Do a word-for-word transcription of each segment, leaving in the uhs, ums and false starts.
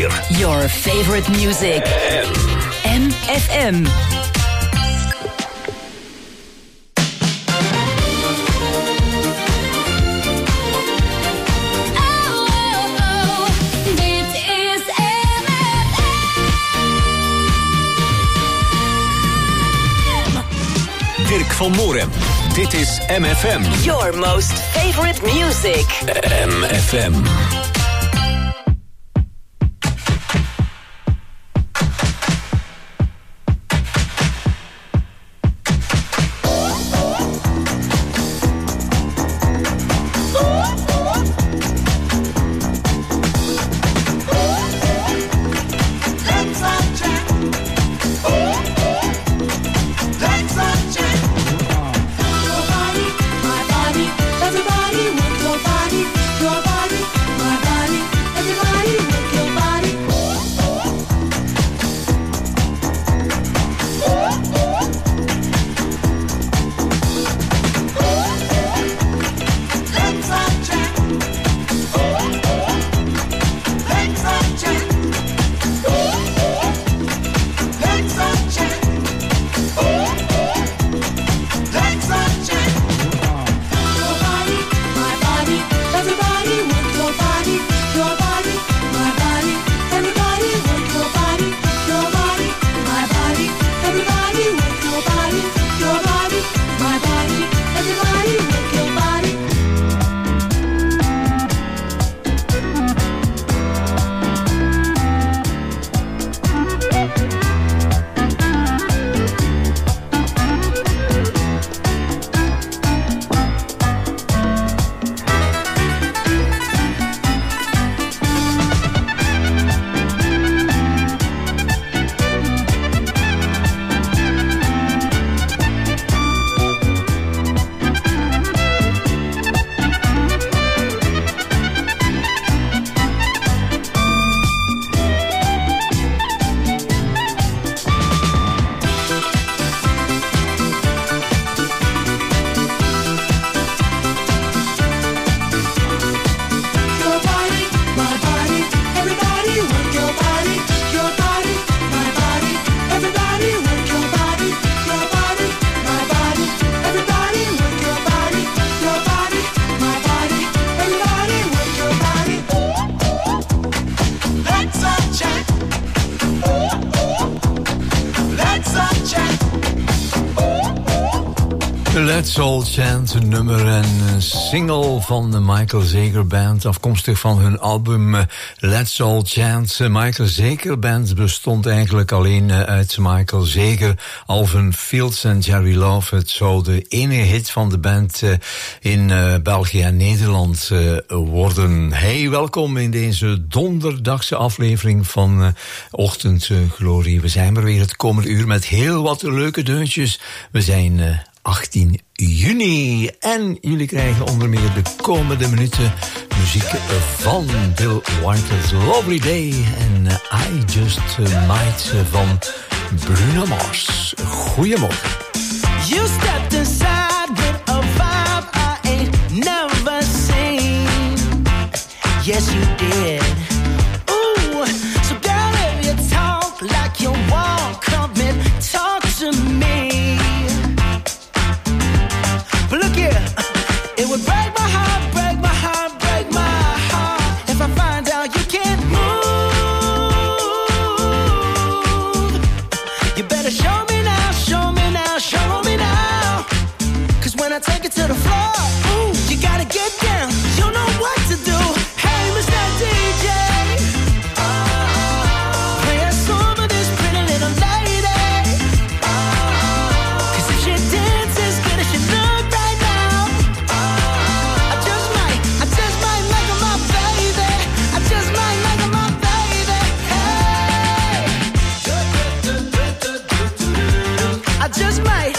vier. Your favorite music. M F M. Dirk van Moorem. Dit is M F M. Your most favorite music. M F M. Let's All Chant, een nummer en een single van de Michael Zager Band, afkomstig van hun album Let's All Chant. Michael Zager Band bestond eigenlijk alleen uit Michael Zager, Alvin Fields en Jerry Love. Het zou de enige hit van de band in België en Nederland worden. Hey, welkom in deze donderdagse aflevering van Ochtendglorie. We zijn er weer het komende uur met heel wat leuke deuntjes. We zijn achttien juni. En jullie krijgen onder meer de komende minuten muziek van Bill Withers Lovely Day en I Just Might van Bruno Mars. Goedemorgen. You stepped inside with a vibe I ain't never seen. Yes, you did. Ooh, so girl, if you talk like you walk, come and talk to me. But look here, it would break my heart, break my heart, break my heart if I find out you can't move. You better show me now, show me now, show me now. Cause when I take it to the floor, ooh, you gotta get down, you know what to do. Hey, Mister D J, play a song for this pretty little lady. Cause if she dances good as she looks, I just might.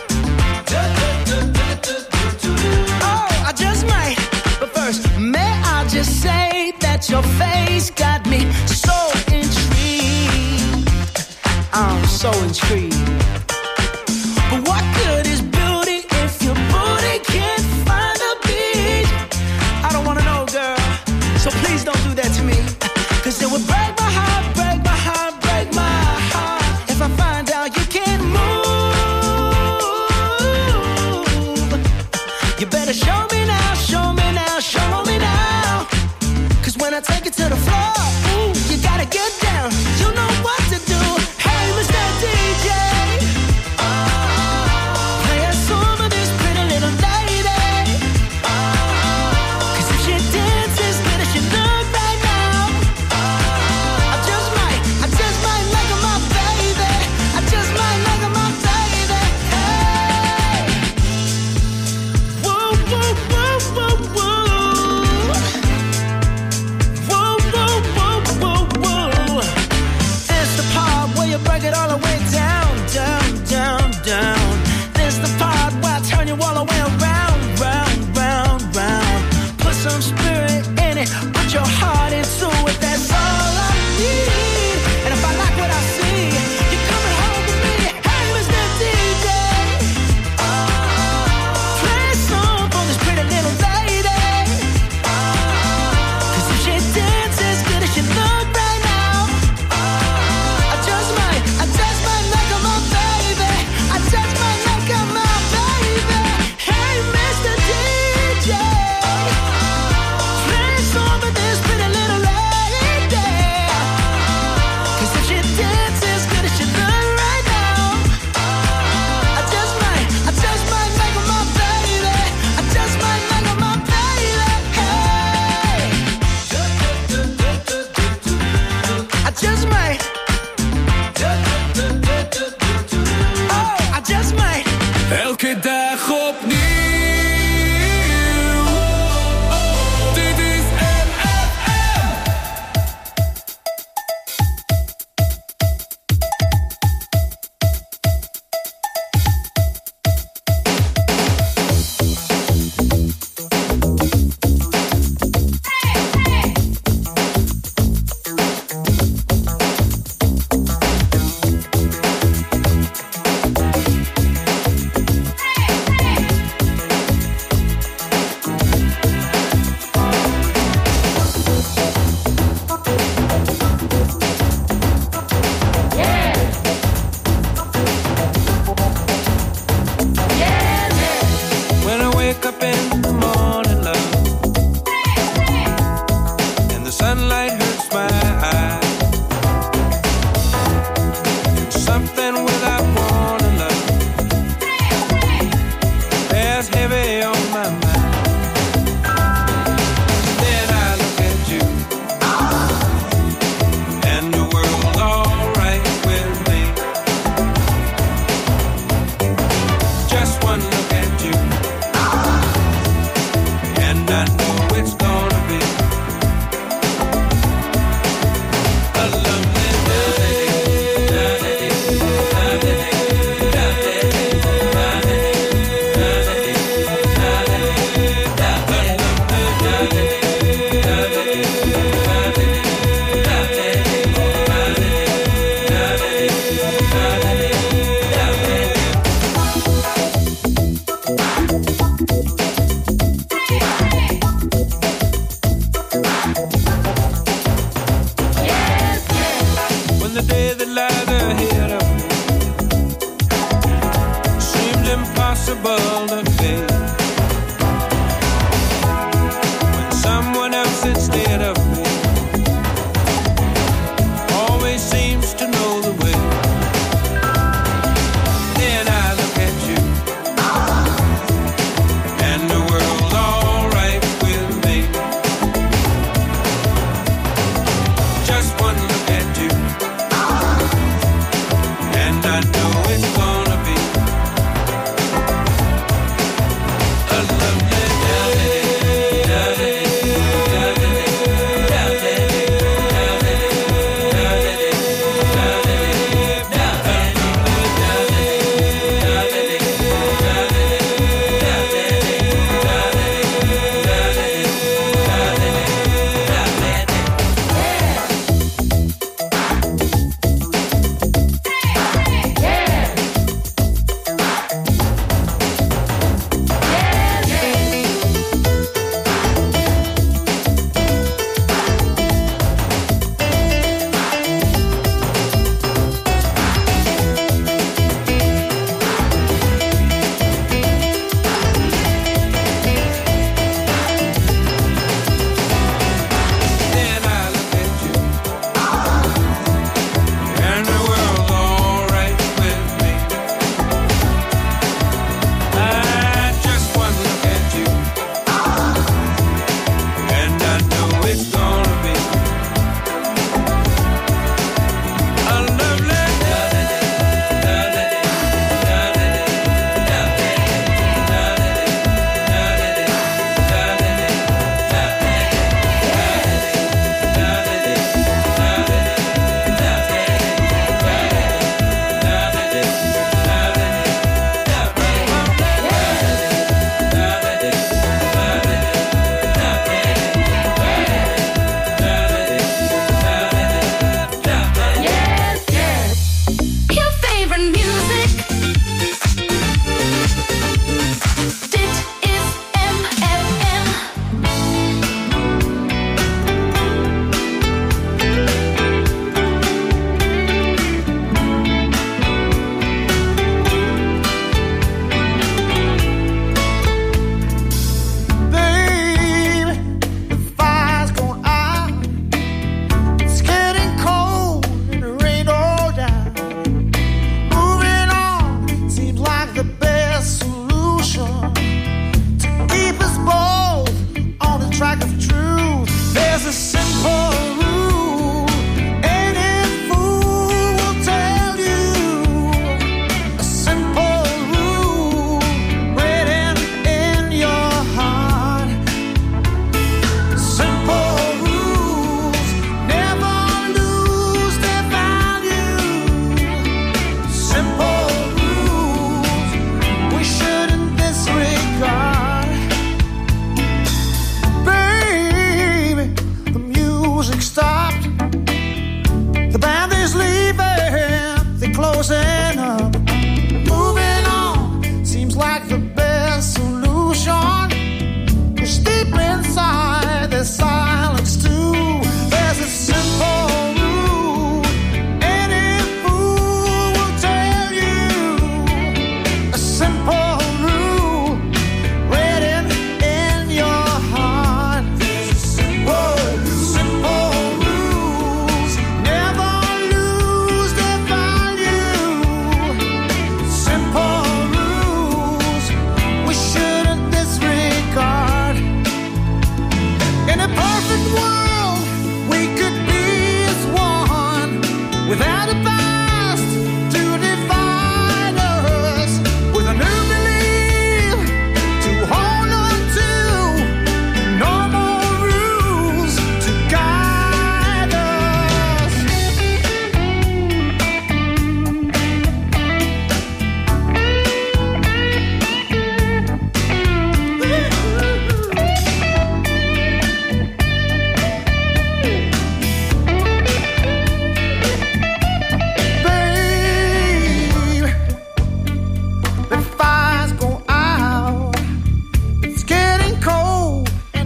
Oh, I just might. But first, may I just say that your face got me so intrigued. I'm so intrigued. But what good is beauty if your booty can't find a beat? I don't wanna know, girl. So please don't do that to me. Cause it would break my heart. better show me now, show me now, show me now. Cause when I take it to the floor, ooh, you gotta get down. You know what to do. Hey, Mister D J, play a song for this pretty little lady. Cause if she dances good as she look right now, I just might, I just might make her my baby. I just might make her my baby. Hey, woo, woo, woo, woo, woo. Woo, woo, woo, woo, woo. It's the part where you break it all the way down, down, down, down. This the part where I turn you all the way around, round, round, round. Put some spirit in it, put your heart into it. That's all I need. And if I like what I see, you're coming home with me. Hey, Mister D J, play a song for this pretty little lady. Cause if she dances good as she look right now, I just might, I just might make her my baby. I just might make her my baby. Hey, Mister D J, play a song for this pretty little lady. Cause if she dances good as she look right now, I just might, I just might make her my baby. I just might make her my baby. Hey, I just might. Oh, I just might. Elke dag opnieuw.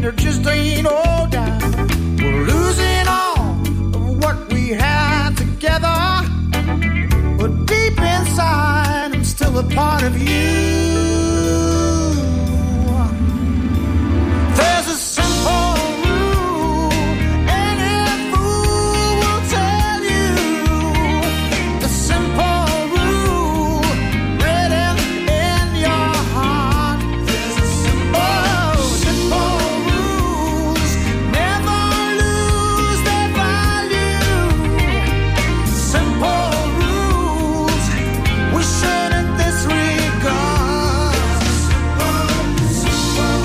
there just ain't no doubt. We're losing all of what we had together, but deep inside I'm still a part of you. There's a simple rule, any fool will tell you. The simple rule written in your heart. There's a simple, oh, simple rules never lose their value. Simple rules we shouldn't disregard. Simple,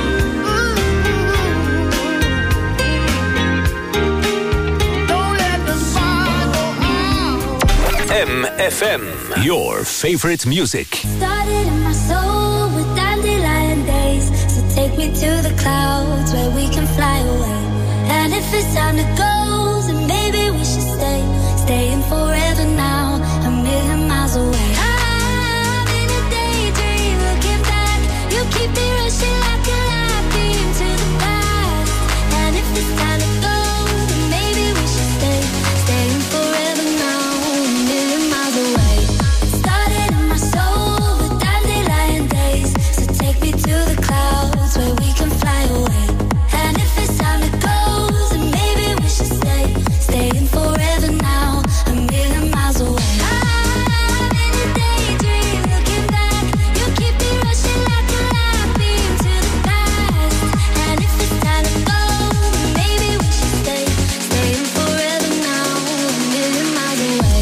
don't let the fire go out. M F M, your favorite music. Started in my soul with dandelion days. So take me to the clouds where we can fly away. And if it's time to go, then maybe we should stay. Staying forever now, a million miles away. I'm in a daydream, looking back. You keep me rushing like a light beam to the past. And if it's time to go, then maybe we should stay. Staying forever now, a million miles away. Started in my soul with dandelion days. So take me to the clouds where we can fly away. And if it's time to go, then maybe we should stay. Staying forever now, a million miles away. I'm in a daydream, looking back. You keep me rushing like a light beam to the past. And if it's time to go, then maybe we should stay. Staying forever now, a million miles away.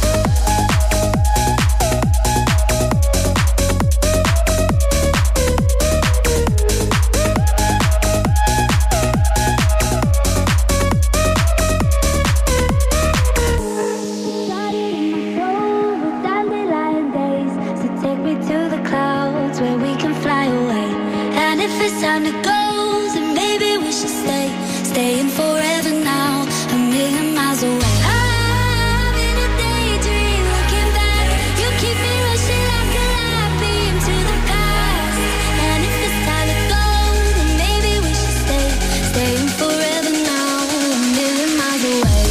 Started in my soul with dandelion days. So take me to the clouds where we can fly away. And if it's time to go, then maybe we should stay. Staying forever now, a million miles away. I'm in a daydream, looking back. You keep me rushing like a light beam to the past. And if it's time to go, then maybe we should stay. Staying forever now, a million miles away.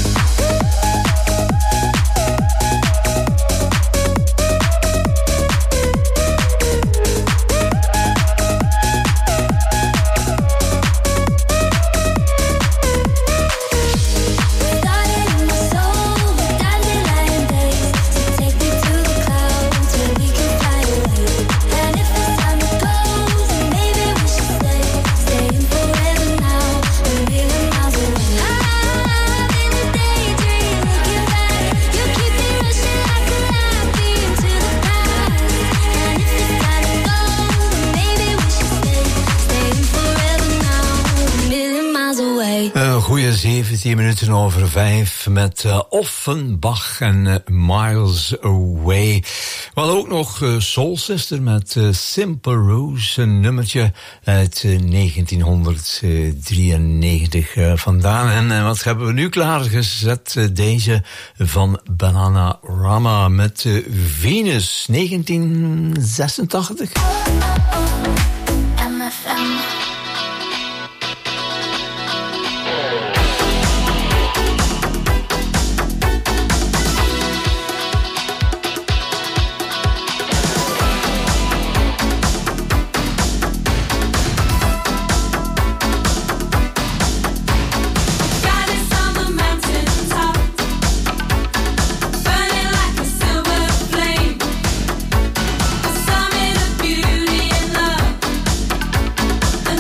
Started in my soul with dandelion days. So take me to the clouds where we can fly away. And if it's time to go, then maybe we should stay. Staying forever now, a million miles away. I'm in a daydream, looking back. You keep me rushing like a light beam to the past. And if it's time to go, then maybe we should stay. Staying forever now, a million miles away. Een goede zeventien minuten over vijf met uh, Offenbach en uh, Miles Away. We hadden ook nog uh, Soul Sister met uh, Simple Rose, een nummertje uit uh, negentienhonderddrieënnegentig uh, vandaan. En uh, wat hebben we nu klaargezet? Uh, deze van Bananarama met uh, Venus, negentien zesentachtig. M F M. Goddess on the mountain top, burning like a silver flame, a summit of beauty and love.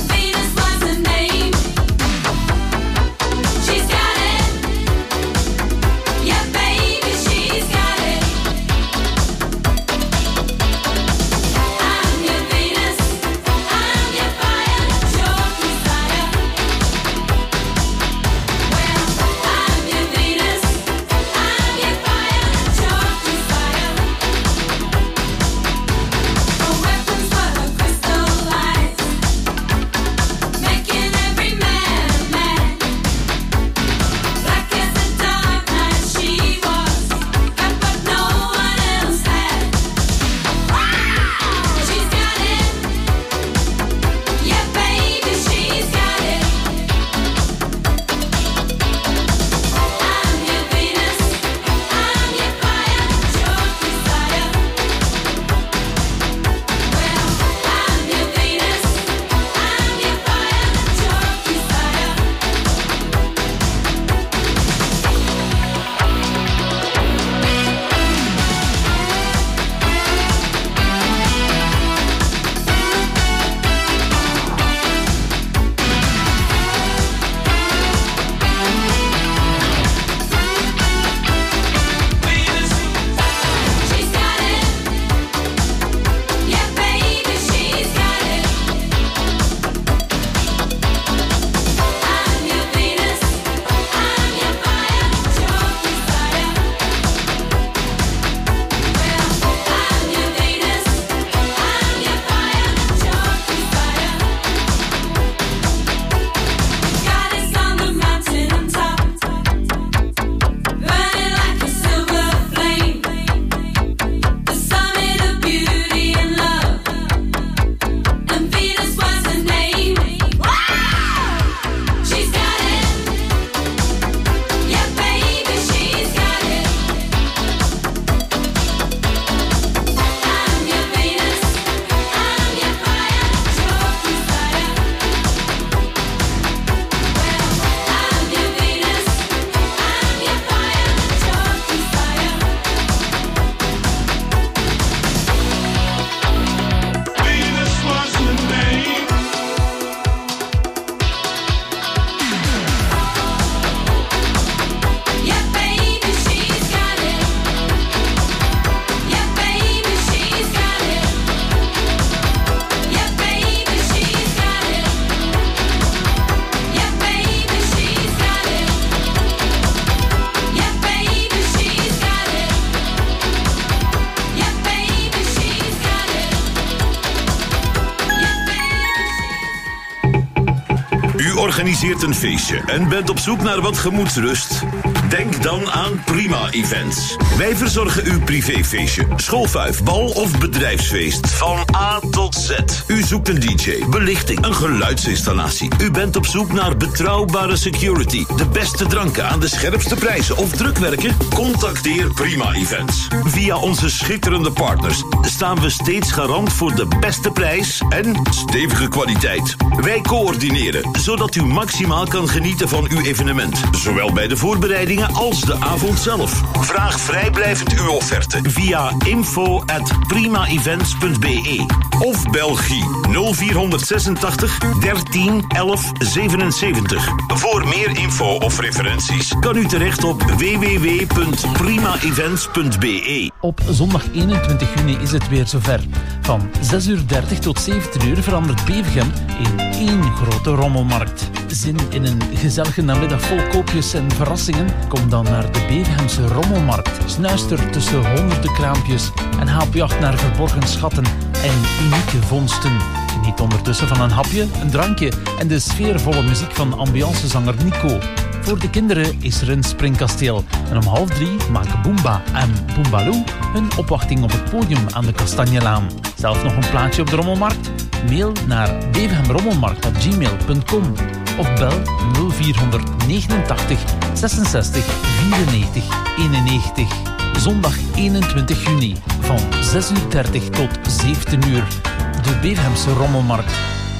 U organiseert een feestje en bent op zoek naar wat gemoedsrust? Denk dan aan Prima Events. Wij verzorgen uw privéfeestje, schoolfuif, bal of bedrijfsfeest van A tot Z. U zoekt een D J, belichting, een geluidsinstallatie. U bent op zoek naar betrouwbare security, de beste dranken aan de scherpste prijzen of drukwerken? Contacteer Prima Events. Via onze schitterende partners staan we steeds garant voor de beste prijs en stevige kwaliteit. Wij coördineren, zodat u maximaal kan genieten van uw evenement. Zowel bij de voorbereidingen als de avond zelf. Vraag vrijblijvend uw offerte via info at primaevents punt b e of Belgie nul vier zesentachtig dertien elf zevenenzeventig. Voor meer info of referenties kan u terecht op w w w punt primaevents punt b e. Op zondag eenentwintig juni is het weer zover. Van zes uur dertig tot zeventien uur verandert Bevergem in één grote rommelmarkt. Zin in een gezellige namiddag vol koopjes en verrassingen? Kom dan naar de Bevergemse rommelmarkt. Snuister tussen honderden kraampjes en haal op jacht naar verborgen schatten en unieke vondsten. Geniet ondertussen van een hapje, een drankje en de sfeervolle muziek van ambiancezanger Nico. Voor de kinderen is er een springkasteel. En om half drie maken Boomba en Boombaloo hun opwachting op het podium aan de Kastanjelaan. Zelf nog een plaatje op de rommelmarkt? Mail naar bevergemrommelmarkt at gmail punt com of bel nul vier negenentachtig zesenzestig vierennegentig eenennegentig. Zondag eenentwintig juni van zes uur dertig tot zeventien uur. De Bevergemse Rommelmarkt.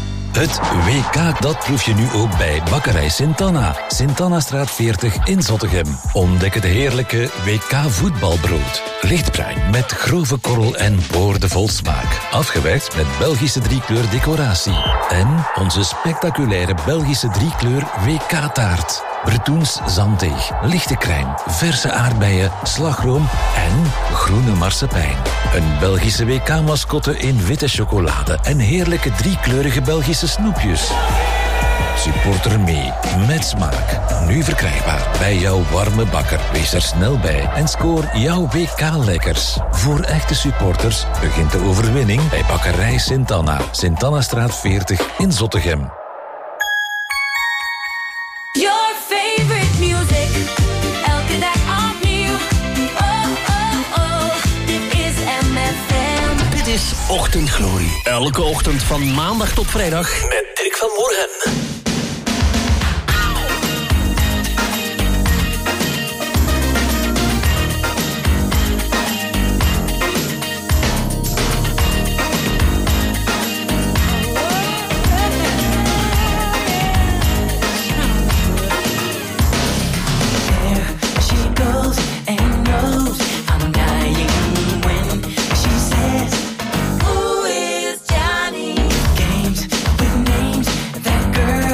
Het W K, dat proef je nu ook bij Bakkerij Sint-Anna. Sint-Anna-straat veertig in Zottegem. Ontdek het heerlijke W K voetbalbrood. Lichtbruin met grove korrel en boordevol smaak. Afgewerkt met Belgische driekleur decoratie. En onze spectaculaire Belgische driekleur W K-taart. Bretoens zanddeeg, lichte crème, verse aardbeien, slagroom en groene marsepein. Een Belgische W K-mascotte in witte chocolade en heerlijke driekleurige Belgische snoepjes. Supporter mee, met smaak. Nu verkrijgbaar bij jouw warme bakker. Wees er snel bij en scoor jouw W K-lekkers. Voor echte supporters begint de overwinning bij Bakkerij Sint-Anna. Sint-Anna-straat veertig in Zottegem. Your favorite music, elke dag opnieuw. Oh, oh, oh, dit is M F M. Dit is Ochtendglorie. Elke ochtend van maandag tot vrijdag met Dirk van Moorhen. Who is Johnny? Games with names, that girl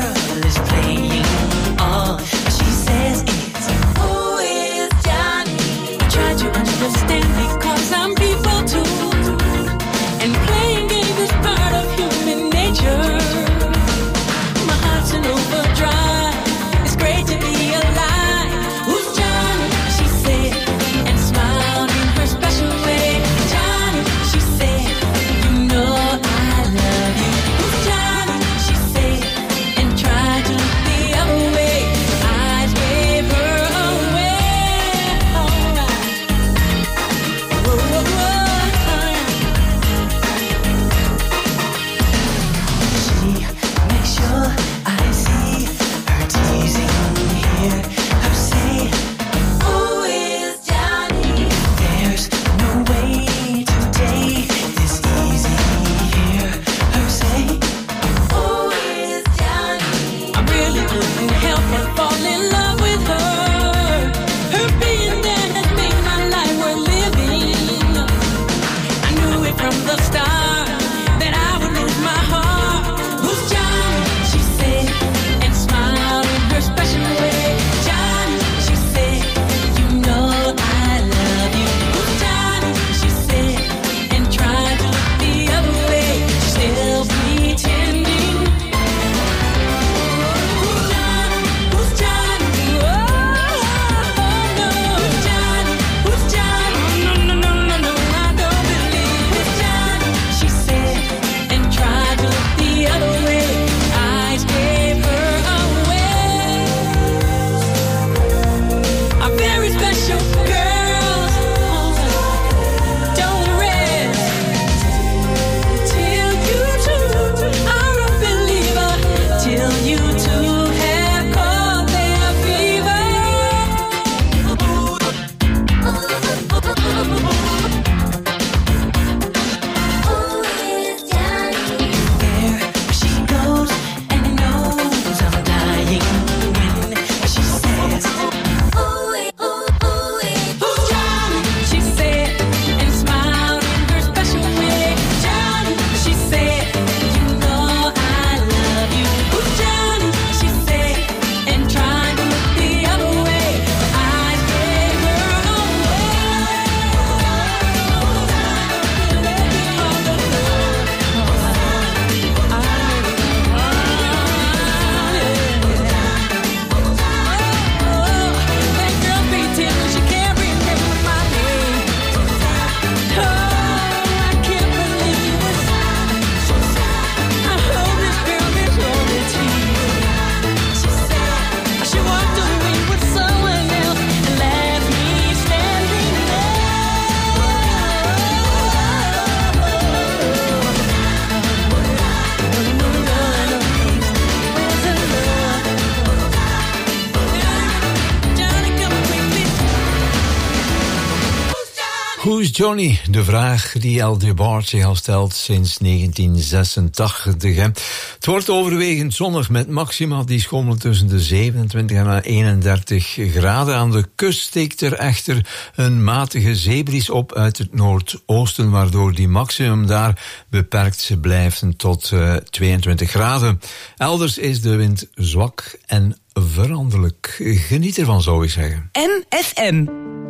Johnny, de vraag die L D Bart zich al stelt sinds negentien zesentachtig. Hè. Het wordt overwegend zonnig met maxima die schommelen tussen de zevenentwintig en eenendertig graden. Aan de kust steekt er echter een matige zeebries op uit het noordoosten, waardoor die maximum daar beperkt blijft tot uh, tweeëntwintig graden. Elders is de wind zwak en veranderlijk. Geniet ervan, zou ik zeggen. M F M.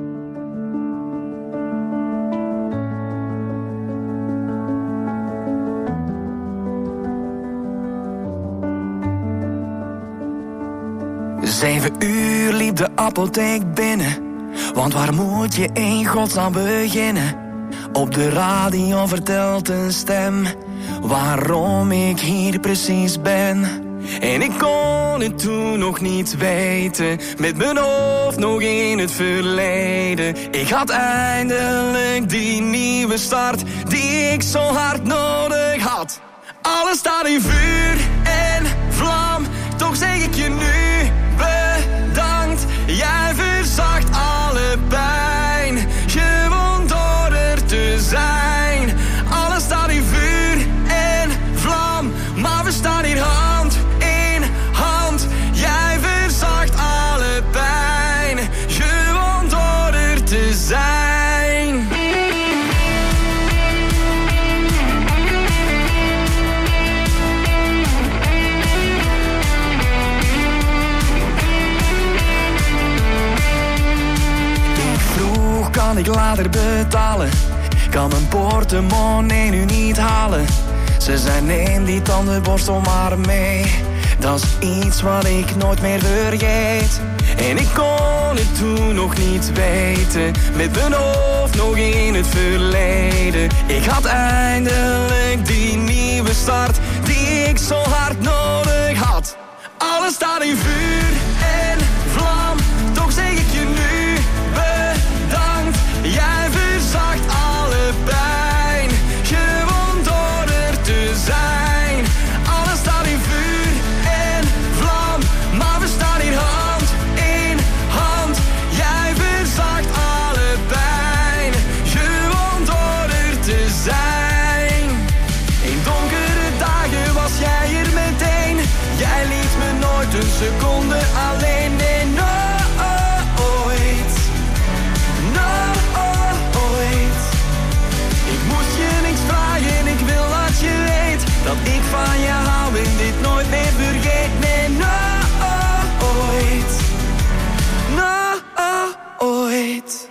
Zeven uur liep de apotheek binnen, want waar moet je in godsnaam beginnen? Op de radio vertelt een stem waarom ik hier precies ben. En ik kon het toen nog niet weten, met mijn hoofd nog in het verleden. Ik had eindelijk die nieuwe start die ik zo hard nodig had. Alles staat in vuur en vlam, toch zeg ik je nu bedankt. Jij verzacht alle pijn, gewoon door er te zijn. Alles staat in vuur en vlam, maar we staan hier hand in hand. Jij verzacht alle pijn, gewoon door er te zijn. Kan ik later betalen? Kan mijn portemonnee nu niet halen? Ze zei neem die tandenborstel maar mee. Dat is iets wat ik nooit meer vergeet. En ik kon het toen nog niet weten, met mijn hoofd nog in het verleden. Ik had eindelijk die nieuwe start die ik zo hard nodig had. Alles staat in vuur en vlam, toch zeg ik je nu bedankt. Jij verzacht alle pijn, gewoon door er te zijn. Alles staat in vuur en vlam, maar we staan hier hand in hand. Jij verzacht alle pijn, gewoon door er te zijn. In donkere dagen was jij er meteen. Jij liet me nooit een seconde alleen. Nee, nooit. Nooit. Ik moest je niks vragen, ik wil dat je weet dat ik van je hou en dit nooit meer vergeet. Nee, nooit. Nooit.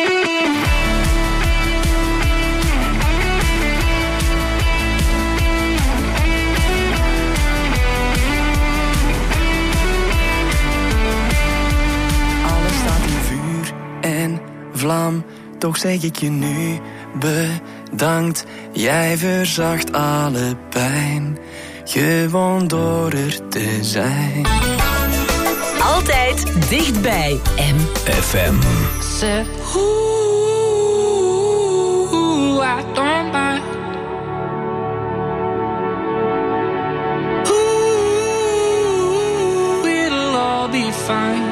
Alles staat in vuur en vlam, toch zeg ik je nu bedankt. Jij verzacht alle pijn, gewoon door er te zijn. Altijd dichtbij. M F M. Said, ooh, I don't mind. Ooh, it'll all be fine.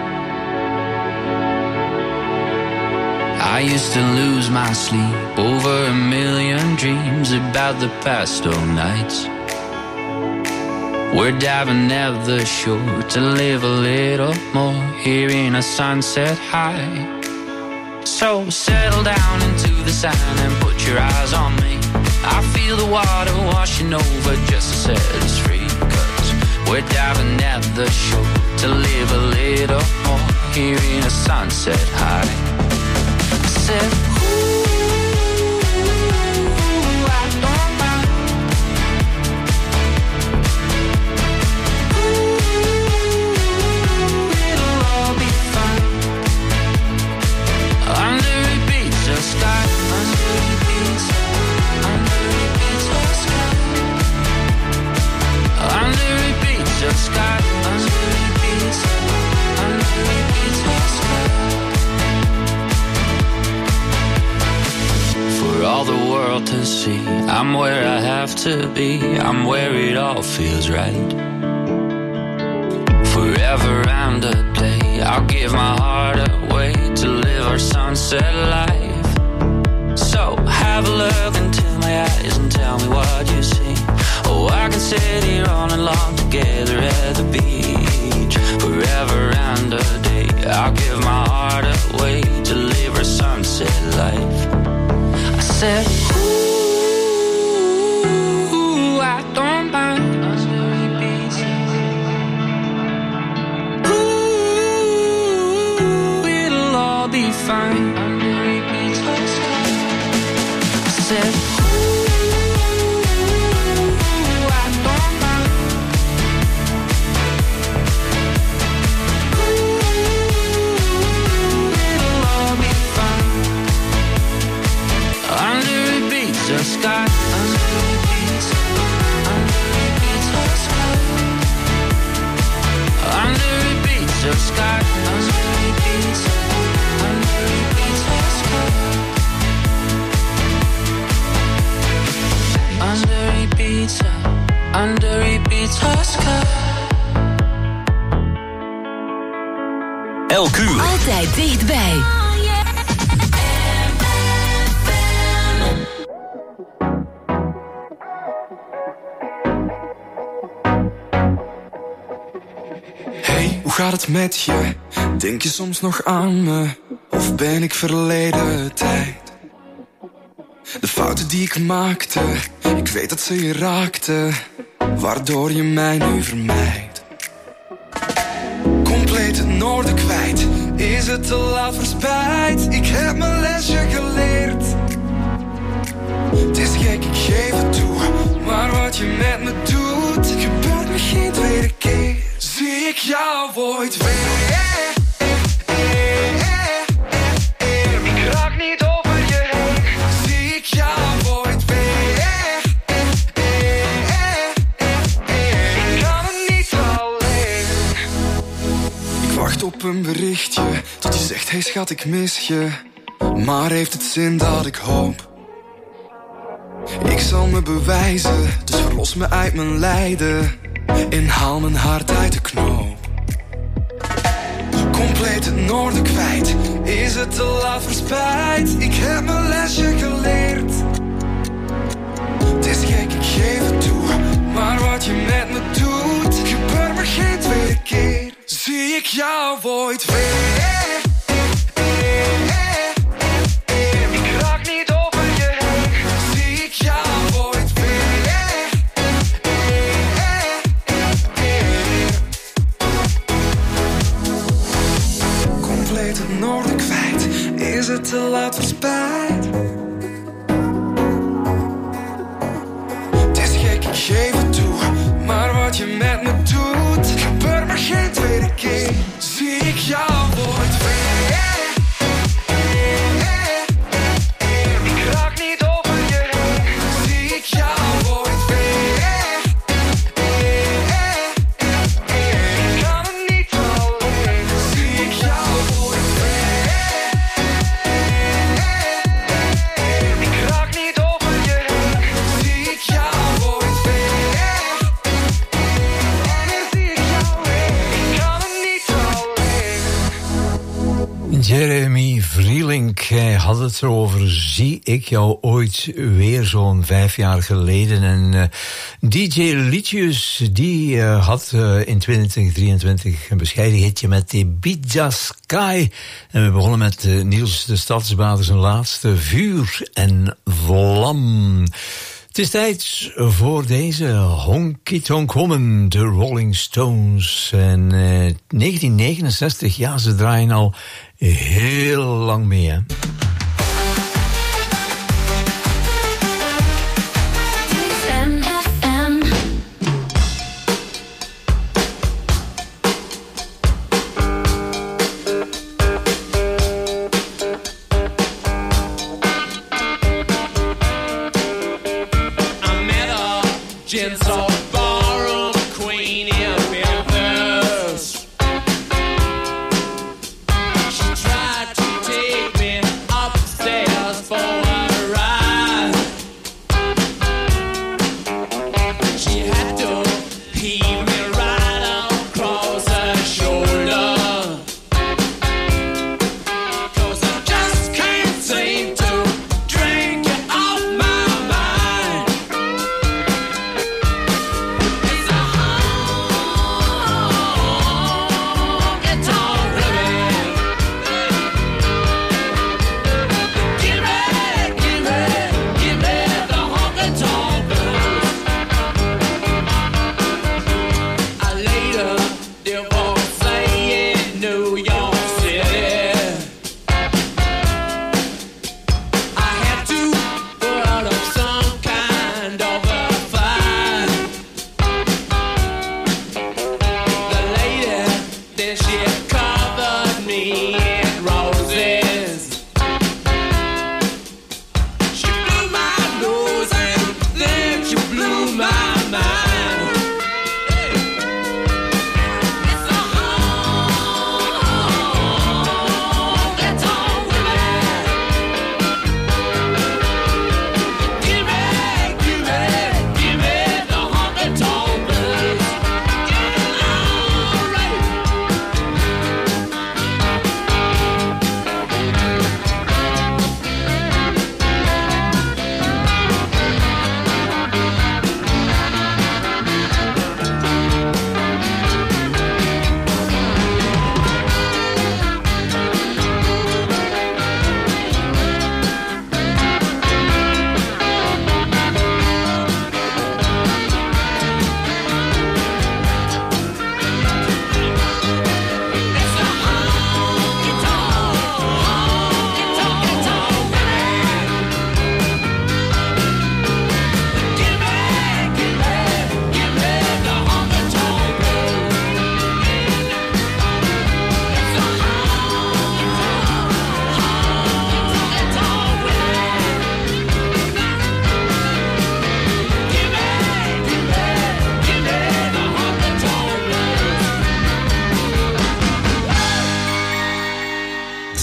I used to lose my sleep over a million dreams about the past old nights. We're diving at the shore to live a little more, hearing a sunset high. So settle down into the sand and put your eyes on me. I feel the water washing over just to set us free. Cause we're diving at the shore to live a little more, hearing a sunset high. I said, sky under repeats, under repeats of sky. For all the world to see, I'm where I have to be, I'm where it all feels right. Forever and a day, I'll give my heart away to live our sunset life. have a look into my eyes and tell me what you see. Oh, I can sit here all night long together at the beach, forever and a day. I'll give my heart away to live our sunset life. I said, ooh, I don't mind. Ooh, it'll all be fine. I said, the sky under repeats, under repeats the sky, under repeats the sky, under repeats, under repeats the sky, under repeats, under repeats the sky. Elk uur. Altijd dichtbij. Hoe gaat het met je? Denk je soms nog aan me? Of ben ik verleden tijd? De fouten die ik maakte, ik weet dat ze je raakten, waardoor je mij nu vermijdt. Compleet het noorden kwijt, is het te laat voor spijt? Ik heb mijn lesje geleerd. Het is gek, ik geef het toe, maar wat je met me doet, gebeurt me geen tweede keer. Zie ik jou ooit weer? Ik raak niet over je heen. Zie ik jou ooit weer? Ik kan het niet alleen. Ik wacht op een berichtje tot je zegt, hey schat, ik mis je. Maar heeft het zin dat ik hoop? Ik zal me bewijzen, dus verlos me uit mijn lijden en haal mijn hart uit de knoop. Compleet het noorden kwijt, is het te laat voor spijt? Ik heb mijn lesje geleerd. Het is gek, ik geef het toe, maar wat je met me doet, gebeurt me geen tweede keer. Zie ik jou ooit weer? Ik raak niet over je heen. Zie ik jou ooit weer? Het noorden kwijt, is het te laat voor spijt? Het is gek, ik geef het toe, maar wat je met me doet, gebeurt me geen tweede keer. Zie ik jou ooit weer? Ik raak niet over je heen. Zie ik jou ooit weer? Ik kan het niet alleen. Zie ik jou ooit? Jeremy Vrielink, hij had het erover, zie ik jou ooit weer, zo'n vijf jaar geleden. En uh, D J Liedjes, die uh, had uh, in twintig drieëntwintig een bescheiden hitje met Ibiza Sky. En we begonnen met uh, Niels de Stadsbader, zijn laatste, Vuur en Vlam. Het is tijd voor deze Honky Tonk Woman, de Rolling Stones. En uh, negentien negenenzestig, ja, ze draaien al heel lang mee, hè. She tried to take me up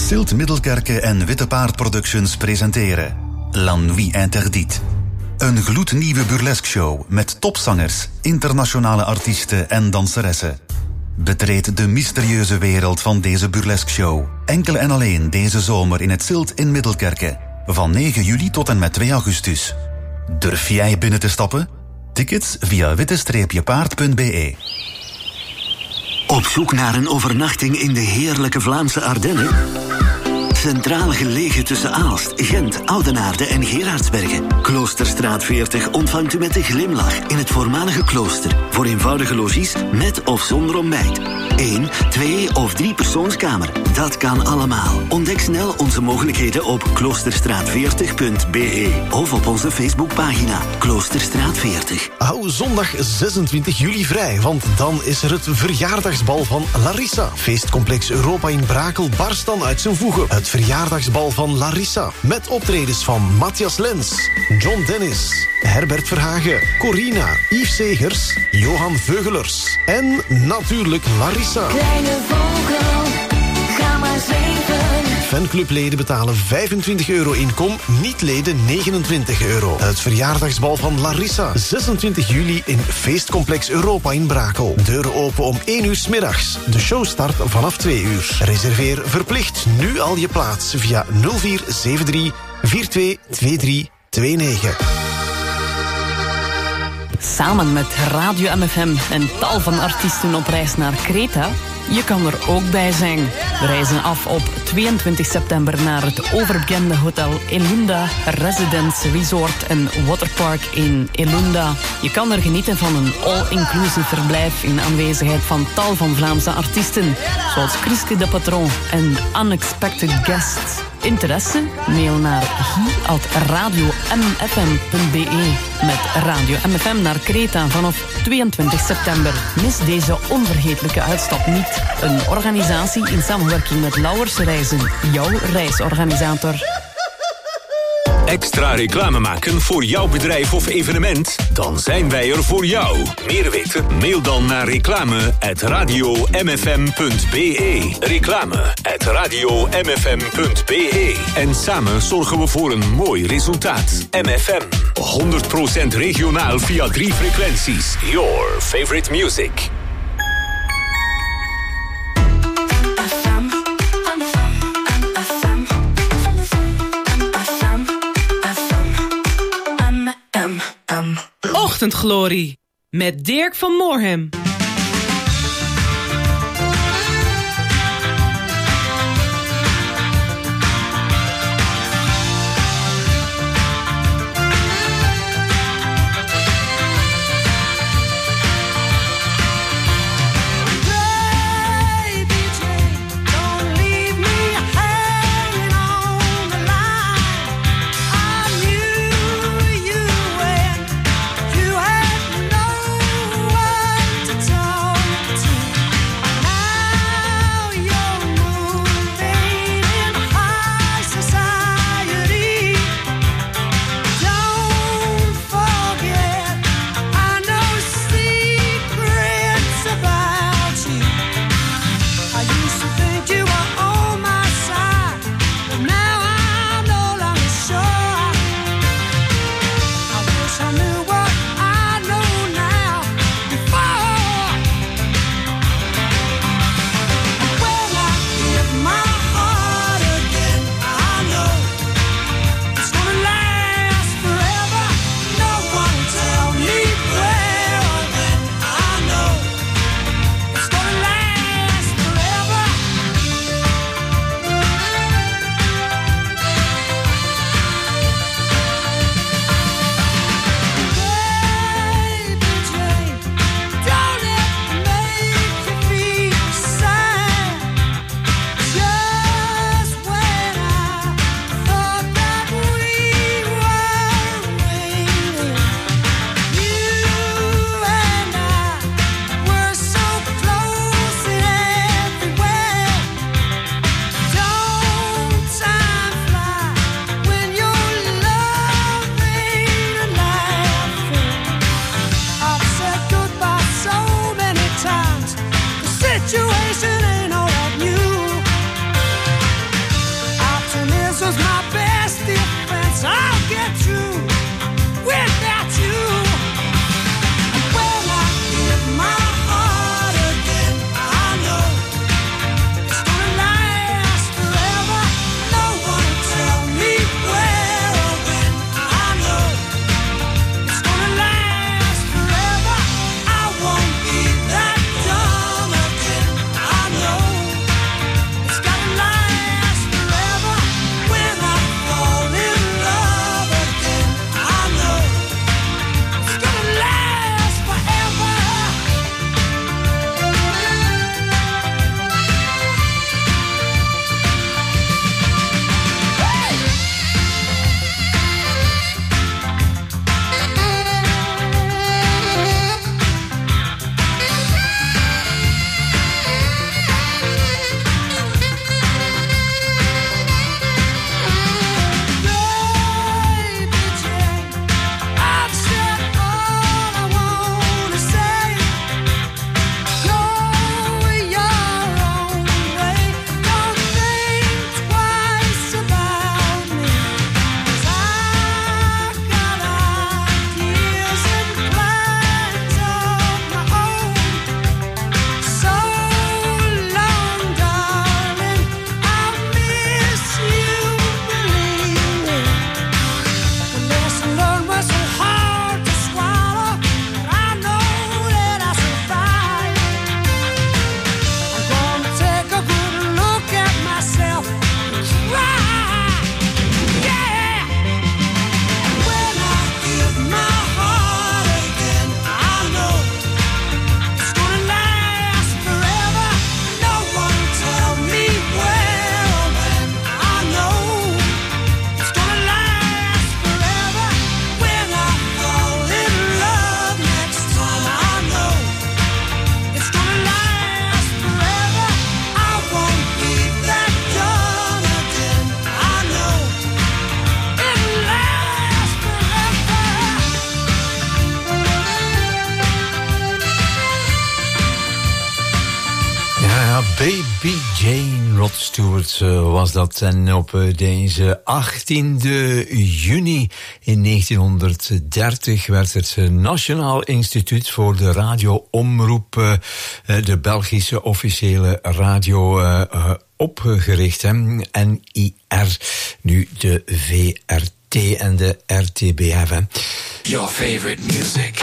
Silt Middelkerke en Witte Paard Productions presenteren La Nuit Interdite. Een gloednieuwe burlesque show met topzangers, internationale artiesten en danseressen. Betreed de mysterieuze wereld van deze burlesque show. Enkel en alleen deze zomer in het Silt in Middelkerke. Van negen juli tot en met twee augustus. Durf jij binnen te stappen? Tickets via witte paard punt b e. Op zoek naar een overnachting in de heerlijke Vlaamse Ardennen? Centraal gelegen tussen Aalst, Gent, Oudenaarde en Gerardsbergen. Kloosterstraat veertig ontvangt u met een glimlach in het voormalige klooster. Voor eenvoudige logies met of zonder ontbijt. Eén, twee of drie persoonskamer. Dat kan allemaal. Ontdek snel onze mogelijkheden op kloosterstraat veertig punt b e of op onze Facebookpagina Kloosterstraat veertig. Hou zondag zesentwintig juli vrij, want dan is er het verjaardagsbal van Larissa. Feestcomplex Europa in Brakel barst dan uit zijn voegen. Het verjaardagsbal van Larissa. Met optredens van Matthias Lens, John Dennis, Herbert Verhagen, Corina, Yves Segers, Johan Veugelers en natuurlijk Larissa. Kleine vogel, ga maar zweven. Fanclubleden betalen vijfentwintig euro inkom, niet-leden negenentwintig euro. Het verjaardagsbal van Larissa. zesentwintig juli in Feestcomplex Europa in Brakel. Deuren open om één uur 's middags. De show start vanaf twee uur. Reserveer verplicht nu al je plaats via nul vier zeven drie vier twee twee drie twee negen. Samen met Radio M F M en tal van artiesten op reis naar Kreta. Je kan er ook bij zijn. We reizen af op tweeëntwintig september naar het overbekende hotel Elunda Residence Resort en Waterpark in Elunda. Je kan er genieten van een all-inclusive verblijf in aanwezigheid van tal van Vlaamse artiesten, zoals Christy de Patron en Unexpected Guests. Interesse? Mail naar guy at radio m f m punt b e met Radio M F M naar Kreta vanaf tweeëntwintig september. Mis deze onvergetelijke uitstap niet. Een organisatie in samenwerking met Lauwers Reizen, jouw reisorganisator. Extra reclame maken voor jouw bedrijf of evenement? Dan zijn wij er voor jou. Meer weten? Mail dan naar reclame at radio m f m punt b e. Reclame at radio m f m punt b e. En samen zorgen we voor een mooi resultaat. M F M, honderd procent regionaal via drie frequenties. Your favorite music. Ochtendglorie met Dirk van Moorhem. To Ja, Baby Jane Rod Stewart uh, was dat. En op uh, deze achttiende juni in negentienhonderddertig werd het Nationaal Instituut voor de Radio-omroep, uh, de Belgische officiële radio, uh, uh, opgericht. Hè? N I R, nu de V R T en de R T B F. Hè? Your favorite music.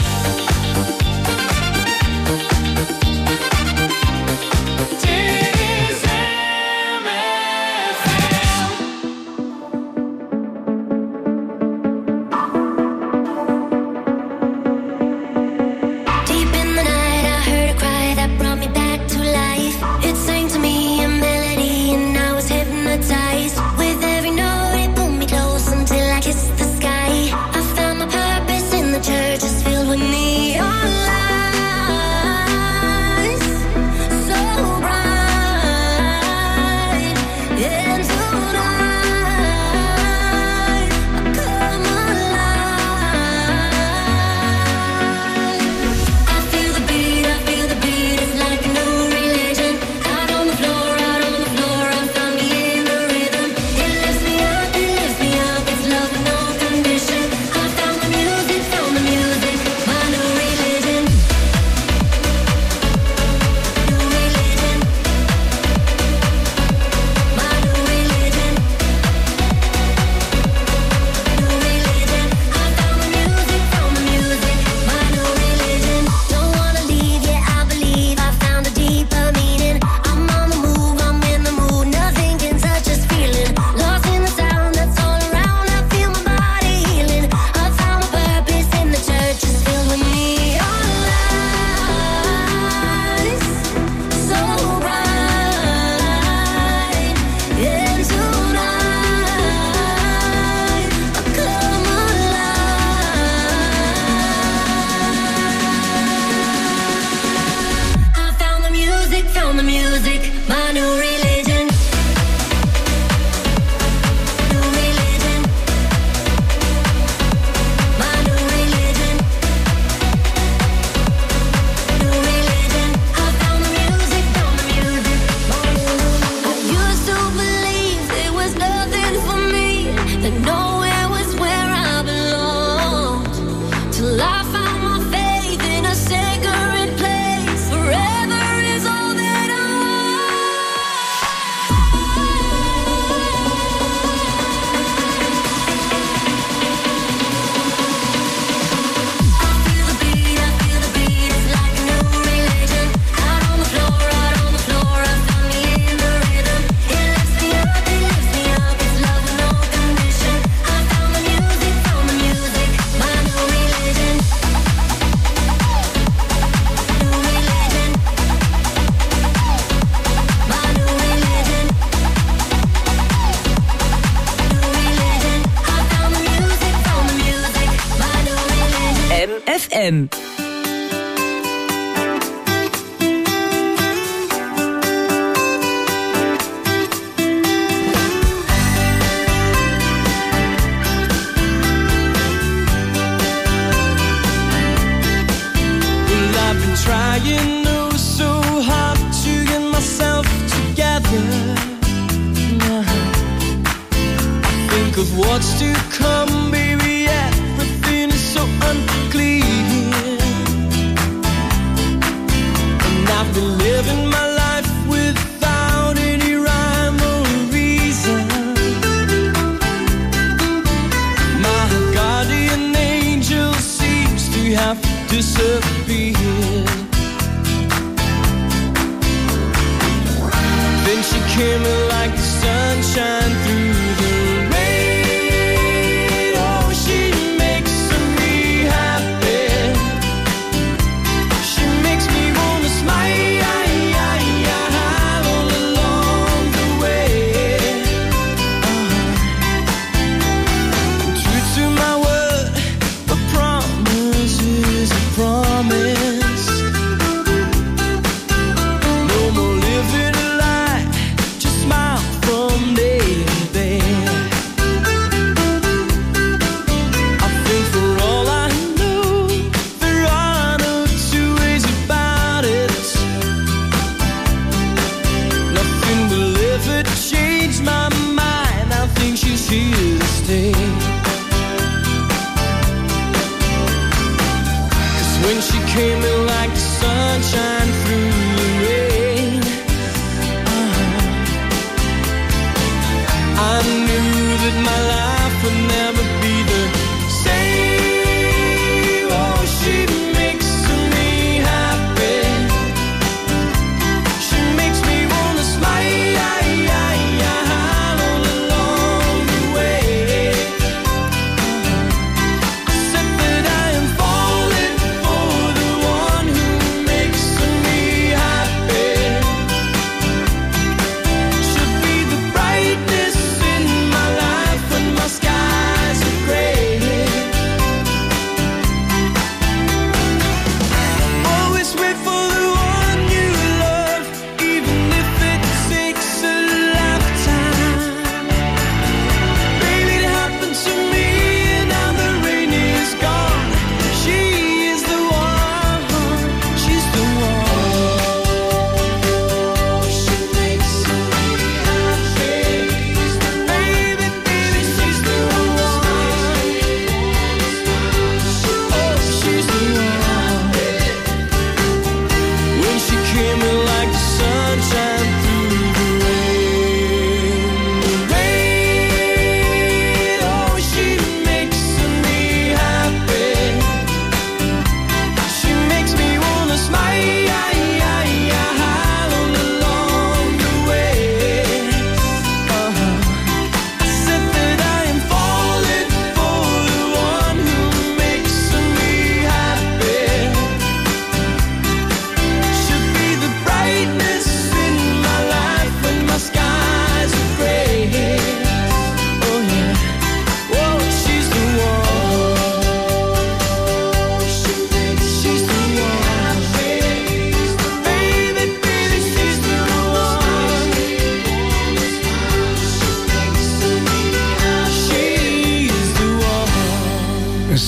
Just filled with neon lights, so bright. And tonight I come alive. I feel the beat, I feel the beat. It's like a new religion. Out on the floor, out on the floor, I found me in the rhythm. It lifts me up, it lifts me up. It's love with no condition. I found the music, found the music. My new religion. New religion. My new religion. New religion. I found the music, found the music. My new religion. Don't wanna leave, yeah, I believe I found a deeper meaning. I'm on the move, I'm in the mood. Nothing can touch this feeling. Lost in the sound that's all around. I feel my body healing. I found my purpose in the church. It's filled with neon lights, so bright. And tonight I come alive. I found the music, found the music. My new religion. New religion. My new religion. New religion. I found the music, found the music. I used to believe there was nothing for me, that nowhere was where I belonged. Till I found my faith in a sacred place. Forever is all that I feel the beat, I feel the beat. It's like a new religion. Out on the floor, out on the floor, I found me in the rhythm. It lifts me up, it lifts me up. It's love with no condition. I found the music, found the music. My new religion. New religion. My new religion. New religion. I found the music, found the music. My new religion. M F M. Well, I've been trying oh so hard to get myself together. Think of what's to come, baby. Everything is so unclear. And I've been living my life without any rhyme or reason. My guardian angel seems to have disappeared. Then she came in like the sunshine through the rain. Oh, she makes me happy. She makes me wanna smile all along the way. True to my word, a promise is a promise. No more living a lie, just smile from day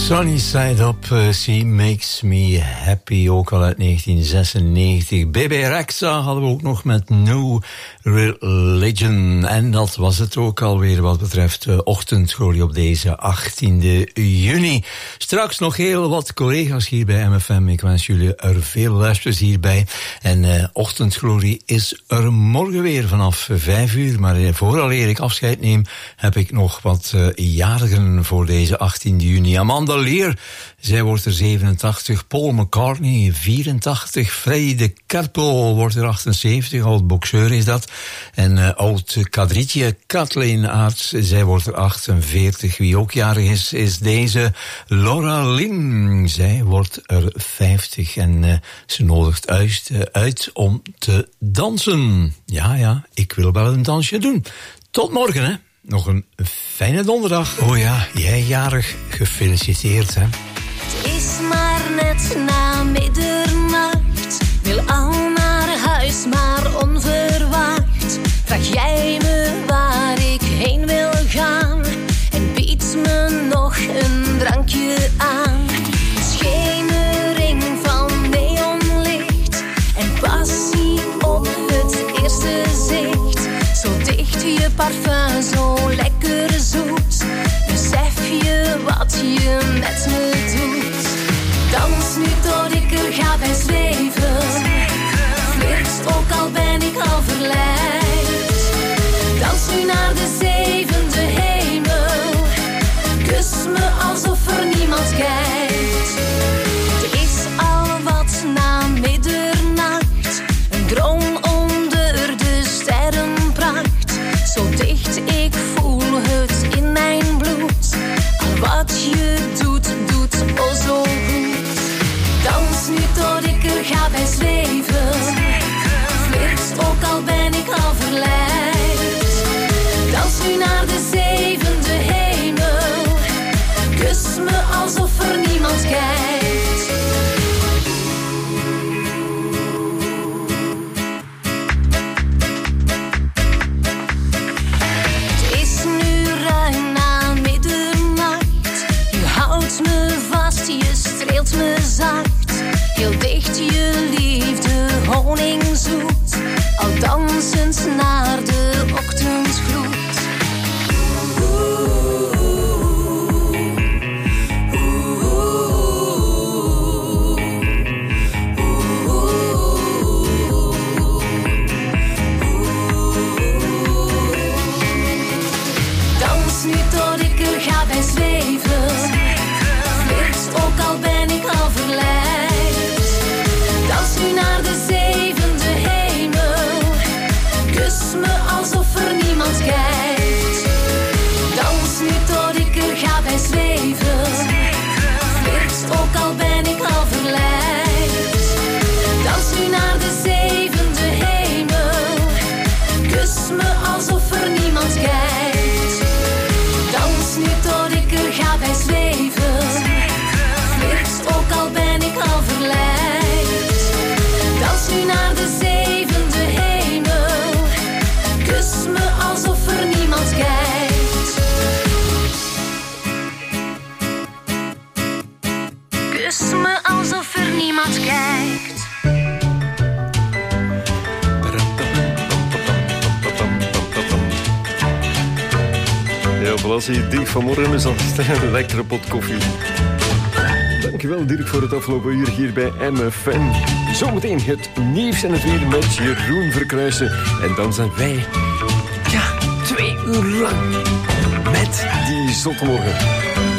Sunny Side Up, uh, She Makes Me Happy, ook al uit negentien zesennegentig. B B Rexha hadden we ook nog met New Religion. En dat was het ook alweer wat betreft uh, Ochtendglorie op deze achttiende juni. Straks nog heel wat collega's hier bij M F M. Ik wens jullie er veel luisterplezier bij. En uh, Ochtendglorie is er morgen weer vanaf vijf uur. Maar uh, vooraleer ik afscheid neem, heb ik nog wat uh, jarigen voor deze achttiende juni. Amanda Lear, zij wordt er zevenentachtig. Paul McCartney, vierentachtig. Freddie de Kerpel wordt er achtenzeventig. Oud boxeur is dat. En uh, oud kadrietje Kathleen Aerts, zij wordt er achtenveertig. Wie ook jarig is, is deze Laura Lynn. Zij wordt er vijftig. En uh, ze nodigt uit, uh, uit om te dansen. Ja, ja, ik wil wel een dansje doen. Tot morgen, hè. Nog een fijne donderdag. Oh ja, jij jarig, gefeliciteerd, hè. Het is maar net na middernacht. Wil al naar huis, maar onverwacht. Vraag jij me waar ik heen wil gaan. En biedt me nog een drankje aan. Schemering van neonlicht. En passie op het eerste zicht. Zo dicht je parfum, zo lekker zoet. Besef je wat je met me doet. Dans nu tot ik er ga bij zweven. Flirt ook al ben ik al verleid. Dans nu naar de zevende hemel. Kus me alsof er niemand kijkt. Het is al wat na middernacht. Een droom onder de sterrenpracht. Zo dicht, ik voel het in mijn bloed. Al wat je doet, doet oh zo goed. Dans nu tot ik er ga bij zweven. Flirt ook al ben ik al verleid. Dans nu naar de zevende hemel. Kus me alsof er niemand kijkt. Het is nu ruim na middernacht. Je houdt me vast, je streelt me zacht. Heel dicht je liefde, honingzoet. Al dansend naar de ochtendgloed. Dans nu tot ik er ga bij zweven. Flirt ook al ben ik al verleid. Dans nu naar de zevende hemel. Kus me alsof er niemand kijkt. Dans nu tot ik er ga bij zweven. Flirt ook al ben ik al verleid. Dans nu naar de zevende hemel. Kus me alsof er niemand kijkt. Dans nu tot ik er ga bij zweven. Flirt ook al ben ik al verleid. Dans nu naar de zevende hemel. Kus me alsof er niemand kijkt. Kus me alsof er niemand kijkt. Ja, voilà, zie je, Dirk van Morgen is al een lekkere pot koffie. Dankjewel Dirk voor het afgelopen uur hier bij M F M. Zometeen het nieuws en het weer met Jeroen Verkruijsen. En dan zijn wij, ja, twee uur lang met die zotte morgen.